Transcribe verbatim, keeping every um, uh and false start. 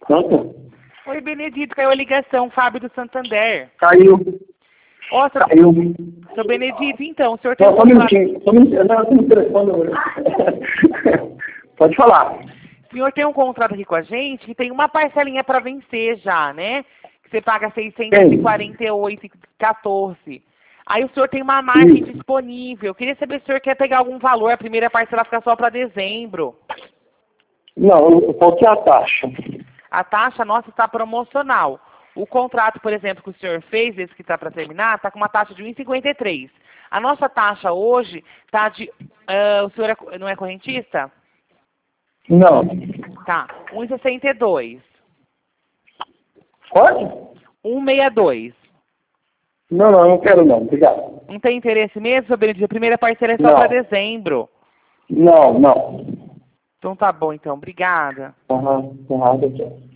Pronto? Oi, Benedito, caiu a ligação, Fábio do Santander. Caiu. Ó, seu, Caiu. seu Benedito, então, o senhor tem Não, um só um contrato... minutinho. Só um minutinho. Não, eu no telefone. Pode falar. O senhor tem um contrato aqui com a gente que tem uma parcelinha para vencer já, né? Que você paga seiscentos e quarenta e oito reais e quatorze. Aí o senhor tem uma margem Isso. disponível. Eu queria saber se o senhor quer pegar algum valor. A primeira parcela fica só para dezembro. Não, qual que é a taxa? A taxa nossa está promocional. O contrato, por exemplo, que o senhor fez, esse que está para terminar, está com uma taxa de um vírgula cinquenta e três. A nossa taxa hoje está de... Uh, o senhor é, não é correntista? Não. Tá. um vírgula sessenta e dois. Pode? um vírgula sessenta e dois. Não, não, não quero não. Obrigado. Não tem interesse mesmo, seu Benedito? A primeira parcela é só Não. para dezembro. Não, não. Então tá bom, então. Obrigada. Aham, uhum, errado aqui.